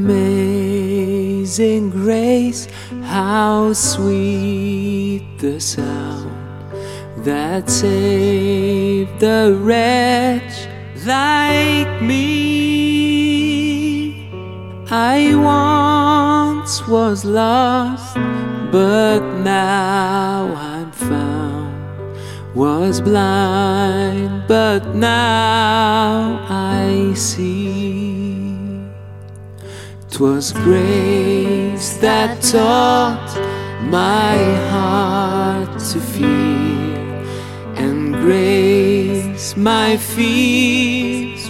Amazing grace, how sweet the sound that saved a wretch like me. I once was lost, but now I'm found. Was blind, but now I see. 'Twas grace that taught my heart to fear, and grace my fears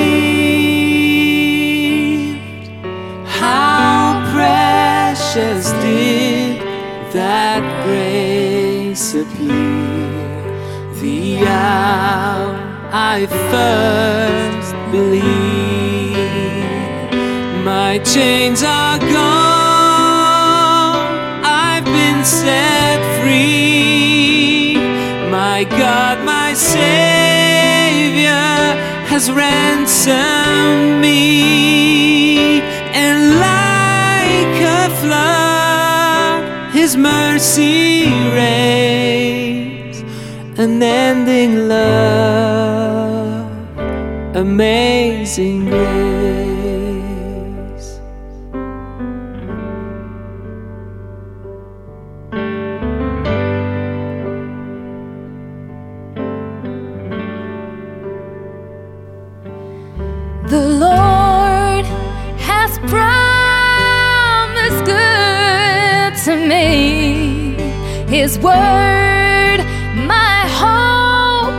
relieved. How precious did that grace appear the hour I first believed. My chains are gone, I've been set free. My God, my Savior has ransomed me, and like a flood His mercy reigns. Unending love, amazing grace. The Lord has promised good to me. His word my hope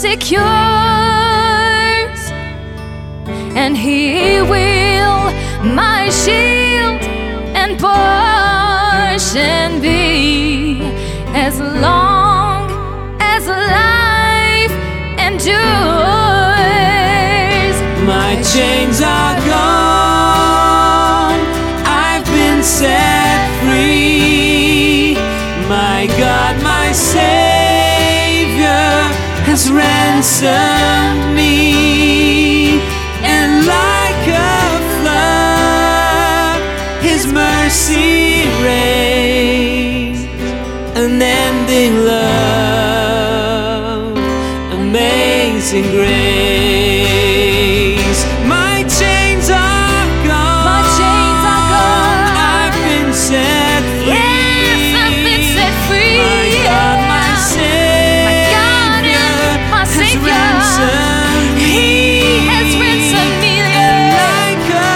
secures, and He will my shield and portion be, as long as life endures. My chains are gone, I've been set free. My God, my Savior has ransomed me, and like a flood His mercy reigns. Unending love, amazing grace. My chains are gone, My chains are gone. I've been set free. Yes, I've been set free. My God, my Savior, my Savior, has ransomed me. He has ransomed me. And like a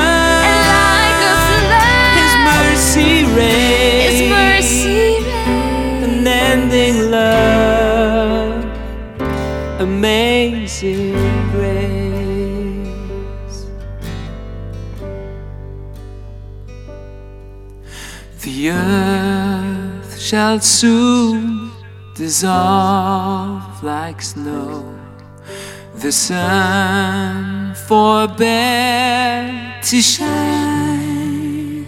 flood, His mercy reigns. His mercy reigns. Unending love, amazing grace. The earth shall soon dissolve like snow. The sun forbear to shine,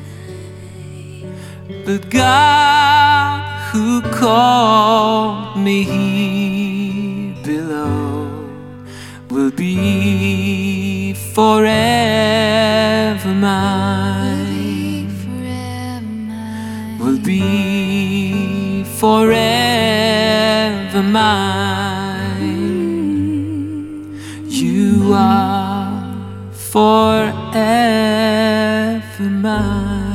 but God who called me here below will be forever mine. Will be forever mine. You are forever mine.